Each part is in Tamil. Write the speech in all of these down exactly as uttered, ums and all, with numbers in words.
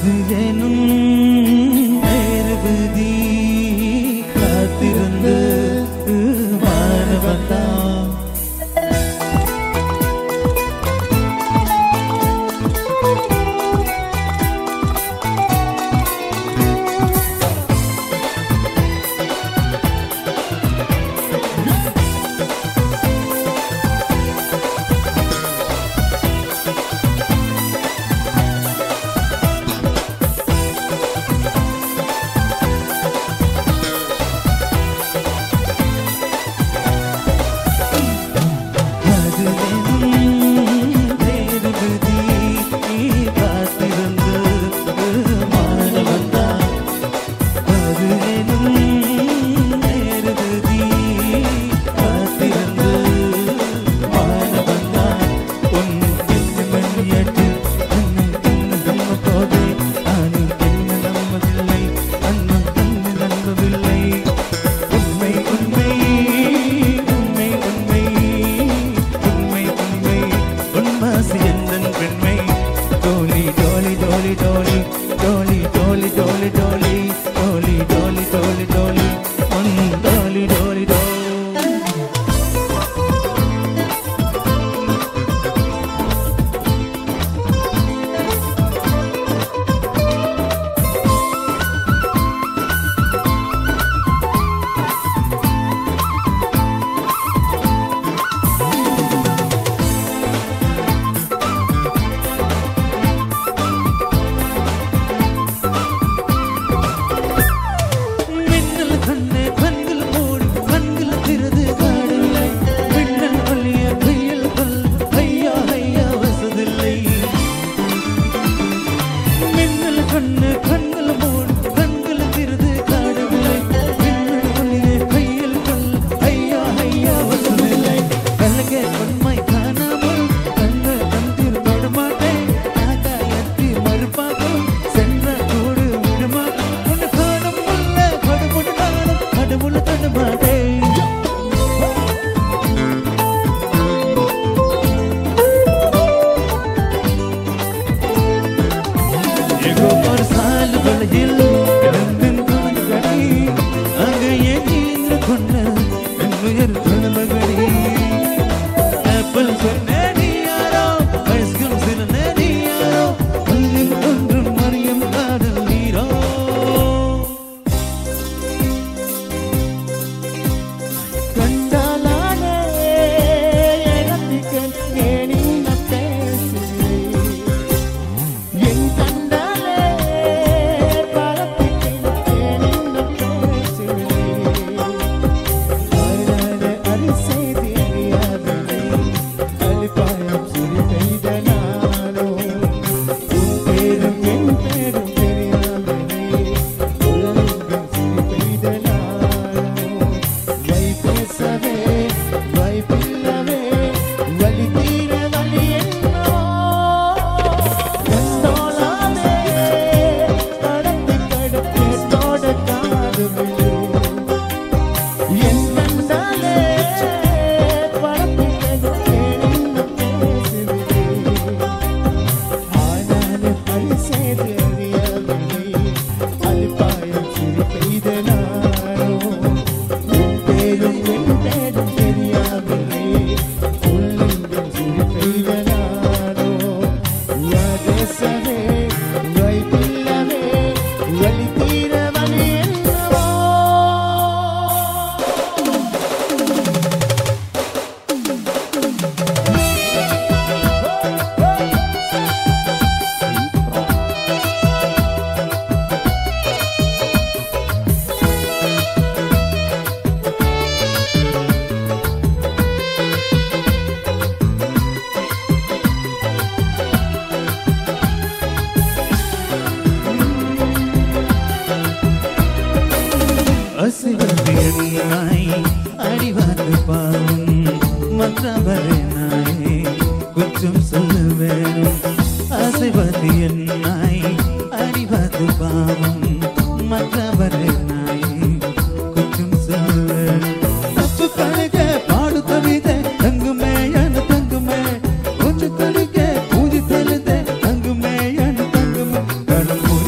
Thank you.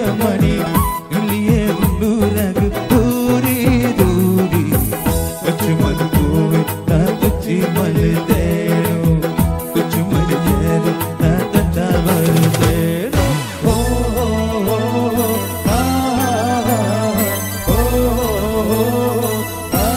மணி இல்லையே உள்ளூரகு தூரி தூரி குச்சி மது பூவே நான் குச்சி மல்லு தேடும் குச்சி மல்லு தேடும் நான் தட்டா மல்லு தேடும் ஓ ஆ ஓ ஆ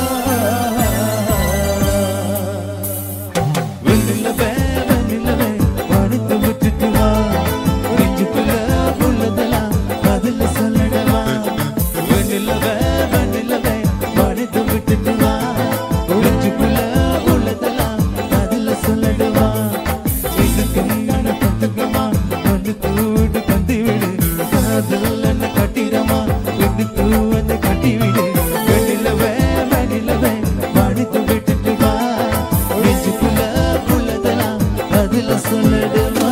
வெண்ணிலவே வெண்ணிலவே வானத்தை விட்டுட்டு வா நெஞ்சுக்குள்ள உள்ளதெல்லாம் பதில் சொல்லடவா வெண்ணிலவே வெண்ணிலவே வானத்தை விட்டுட்டு வா நெஞ்சுக்குள்ள உள்ளதெல்லாம் பதில் சொல்லடவா இதுக்கு என்ன பத்துக்கமா வந்து தூடு கந்தி விடு காதல் என்ன கட்டிடமா வந்து தூ வந்து கட்டி விடு வெண்ணிலவே வெண்ணிலவே வானத்தை விட்டுட்டு வா நெஞ்சுக்குள்ள உள்ளதெல்லாம் பதில் சொல்லடவா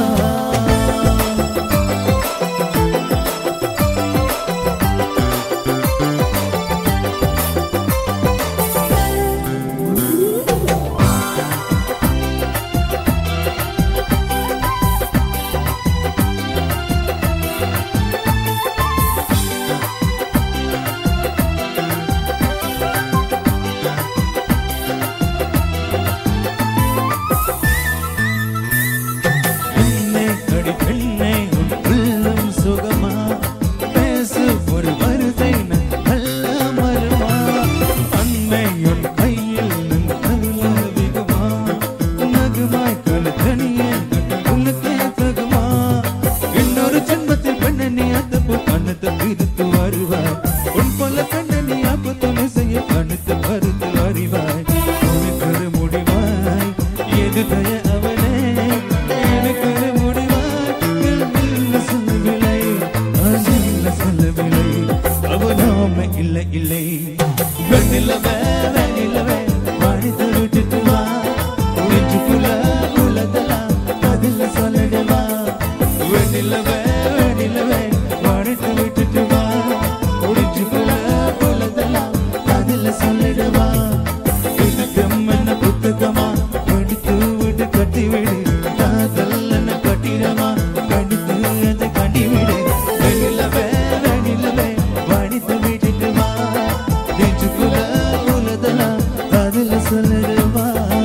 பெண்ணே அடி பெண்ணே உன் உள்ளம் சுகமா பேசு ஒரு வருதை நல்ல மருமா அன்னை உன் கையில் நல்ல விகுமா நகுமாய் கழுத்தணியே உனக்கே தகுமா இன்னொரு ஜென்மத்தில் பெண்ணை நீ அத்தப்போ கண்ணத்தை பிரித்து வருவாய் உன் போல பெண்ணை நீ அப்போ துணை செய்ய கண்ணத்தை பருத்து அறிவாய் உனக்கு முடிவாய் எது தய அவனே எனக்கு முடிவாய் என்ன சொல்லவில்லை என்ன சொல்லவில்லை அவனாம இல்லை இல்லை வெண்ணிலவே வெண்ணிலவே வானித்து விட்டுட்டு வா நெஞ்சுக்குள்ள உள்ளதெல்லாம் பதில் சொல்லடவா வெண்ணிலவே வெண்ணிலவே வானித்து விட்டுட்டு வா நெஞ்சுக்குள்ள உள்ளதெல்லாம் பதில் சொல்லடவா இதுக்கம் என்ன புத்தகமா படித்து விட்டு கட்டி விடு காதல் என்ன கட்டிடமா கடித்து அதை கட்டி விடு வெண்ணிலவே வெண்ணிலவே வானித்து விட்டுட்டு வா நெஞ்சுக்குள்ள உள்ளதெல்லாம் பதில் சொல்லடவா